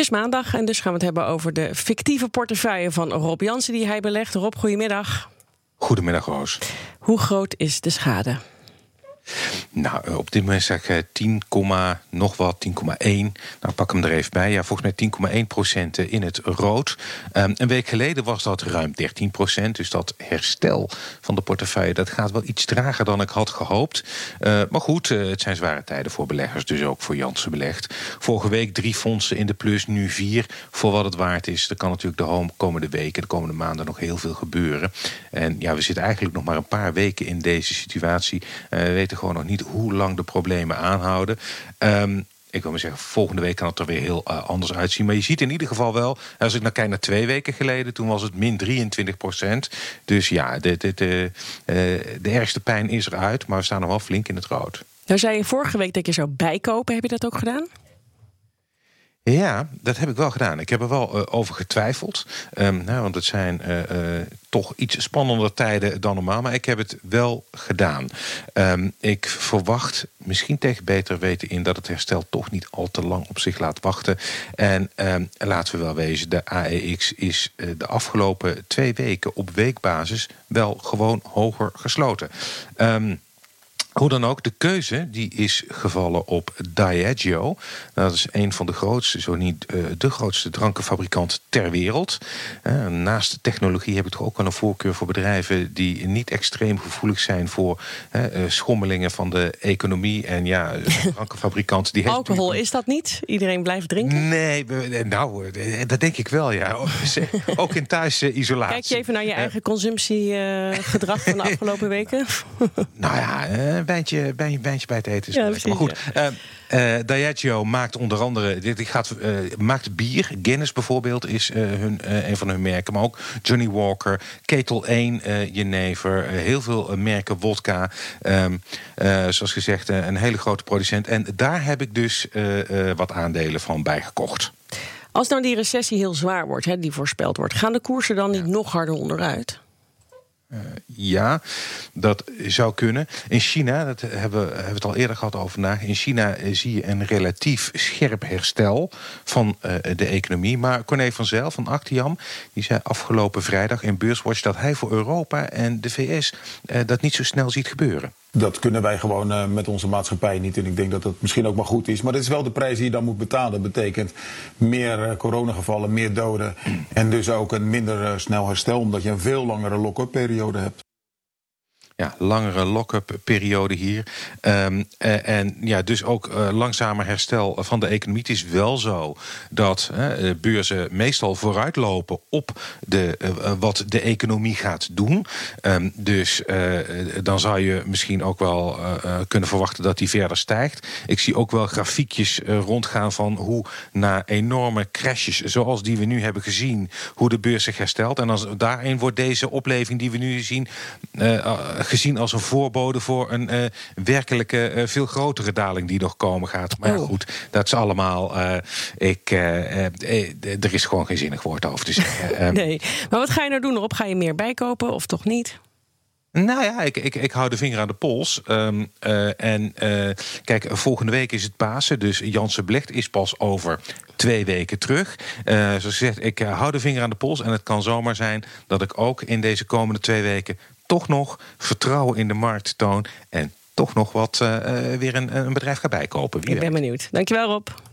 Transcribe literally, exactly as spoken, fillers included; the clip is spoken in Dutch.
is maandag en dus gaan we het hebben over de fictieve portefeuille van Rob Jansen die hij belegt. Rob, goedemiddag. Goedemiddag, Roos. Hoe groot is de schade? Nou, op dit moment zeg ik tien, nog wat, tien komma één. Nou, pak hem er even bij. Ja, volgens mij tien komma één procent in het rood. Um, een week geleden was dat ruim dertien procent. Dus dat herstel van de portefeuille, dat gaat wel iets trager dan ik had gehoopt. Uh, maar goed, uh, het zijn zware tijden voor beleggers, dus ook voor Jansen belegd. Vorige week drie fondsen in de plus, nu vier. Voor wat het waard is. Er kan natuurlijk de komende weken, de komende maanden nog heel veel gebeuren. En ja, we zitten eigenlijk nog maar een paar weken in deze situatie. Uh, we weten gewoon nog niet hoe lang de problemen aanhouden. Um, ik wil maar zeggen, volgende week kan het er weer heel uh, anders uitzien. Maar je ziet in ieder geval wel, als ik nou kijk naar twee weken geleden, toen was het min drieëntwintig procent. Dus ja, de, de, de, uh, de ergste pijn is eruit, maar we staan nog wel flink in het rood. Nou zei je vorige week dat je zou bijkopen. Heb je dat ook gedaan? Ja, dat heb ik wel gedaan. Ik heb er wel uh, over getwijfeld. Um, nou, want het zijn uh, uh, toch iets spannender tijden dan normaal. Maar ik heb het wel gedaan. Um, ik verwacht, misschien tegen beter weten in, dat het herstel toch niet al te lang op zich laat wachten. En um, laten we wel wezen, de A E X is uh, de afgelopen twee weken op weekbasis wel gewoon hoger gesloten. Um, Hoe dan ook, de keuze die is gevallen op Diageo. Dat is een van de grootste, zo niet uh, de grootste drankenfabrikant ter wereld. Uh, naast de technologie heb ik toch ook wel een voorkeur voor bedrijven die niet extreem gevoelig zijn voor uh, schommelingen van de economie. En ja, een drankenfabrikant die heeft alcohol natuurlijk... is dat niet? Iedereen blijft drinken? Nee, nou, dat denk ik wel, ja. Ook in thuisisolatie. Kijk je even naar je eigen consumptiegedrag uh, van de afgelopen weken? Nou ja, uh, Wijntje, wijntje bij het eten. Ja, precies, maar goed, ja. uh, uh, Diageo maakt onder andere, dit gaat, uh, maakt bier. Guinness bijvoorbeeld is uh, hun, uh, een van hun merken. Maar ook Johnny Walker, Ketel één, uh, jenever. Uh, heel veel uh, merken wodka. Um, uh, zoals gezegd, uh, een hele grote producent. En daar heb ik dus uh, uh, wat aandelen van bijgekocht. Als nou die recessie heel zwaar wordt, hè, die voorspeld wordt, gaan de koersen dan niet ja. nog harder onderuit? Uh, ja, dat zou kunnen. In China, dat hebben we, hebben we het al eerder gehad over vandaag. In China uh, zie je een relatief scherp herstel van uh, de economie. Maar Corné van Zijl van Actiam, die zei afgelopen vrijdag in Beurswatch dat hij voor Europa en de V S uh, dat niet zo snel ziet gebeuren. Dat kunnen wij gewoon uh, met onze maatschappij niet. En ik denk dat dat misschien ook maar goed is. Maar dat is wel de prijs die je dan moet betalen. Dat betekent meer uh, coronagevallen, meer doden. En dus ook een minder uh, snel herstel, omdat je een veel langere lock-up periode hebt. Ja, langere lock-up periode hier. Um, uh, en ja, dus ook uh, langzamer herstel van de economie. Het is wel zo dat uh, beurzen meestal vooruitlopen op de, uh, wat de economie gaat doen. Um, dus uh, dan zou je misschien ook wel uh, kunnen verwachten dat die verder stijgt. Ik zie ook wel grafiekjes uh, rondgaan van hoe na enorme crashes, zoals die we nu hebben gezien, hoe de beurs zich herstelt. En als, daarin wordt deze opleving die we nu zien Uh, gezien als een voorbode voor een uh, werkelijke uh, veel grotere daling die nog komen gaat. Maar ja, goed, dat is allemaal Uh, ik, uh, uh, uh, er is gewoon geen zinnig woord over te zeggen. Um, nee, maar wat ga je nou doen erop? Ga je meer bijkopen of toch niet? Nou ja, ik, ik, ik hou de vinger aan de pols. Um, uh, en uh, kijk, volgende week is het Pasen. Dus Jansen belegt is pas over twee weken terug. Uh, zoals gezegd, ik uh, hou de vinger aan de pols. En het kan zomaar zijn dat ik ook in deze komende twee weken toch nog vertrouwen in de markt toon. En toch nog wat uh, weer een, een bedrijf ga bijkopen. Wie ik ben weet. benieuwd. Dankjewel, Rob.